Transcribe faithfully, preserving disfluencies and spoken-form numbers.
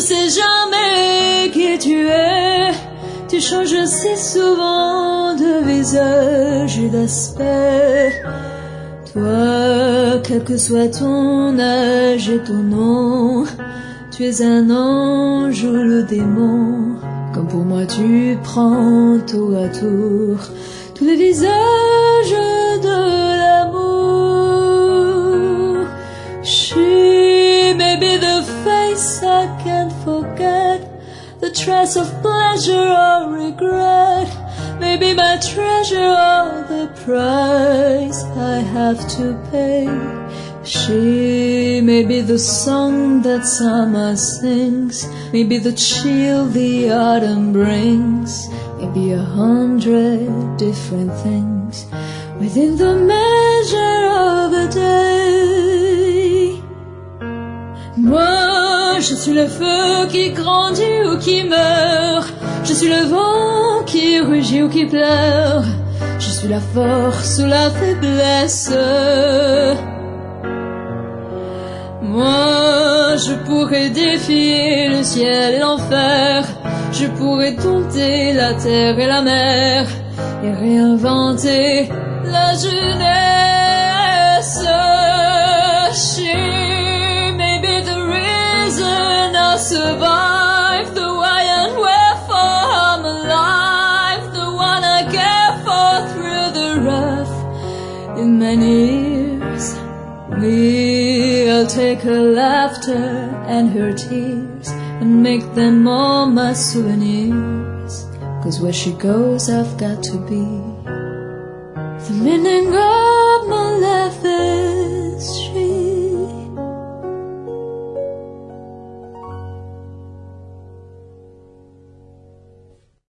sais jamais qui tu es. Tu changes si souvent de visage et d'aspect. Toi, quel que soit ton âge et ton nom, tu es un ange ou le démon. Comme pour moi tu prends tour à tour tous les visages de l'amour. She may be the face I can't forget, the trace of pleasure or regret, maybe my treasure or the price I have to pay. She may be the song that summer sings, maybe the chill the autumn brings, maybe a hundred different things within the measure of a day. Moi, je suis le feu qui grandit ou qui meurt, je suis le vent qui rugit ou qui pleure, je suis la force ou la faiblesse. Moi, je pourrais défier le ciel et l'enfer, je pourrais dompter la terre et la mer, et réinventer la jeunesse. She may be the reason I survive, the why and wherefore I'm alive, the one I care for through the rough in many years. Me, I'll take her laughter and her tears and make them all my souvenirs. Cause where she goes I've got to be the meaning of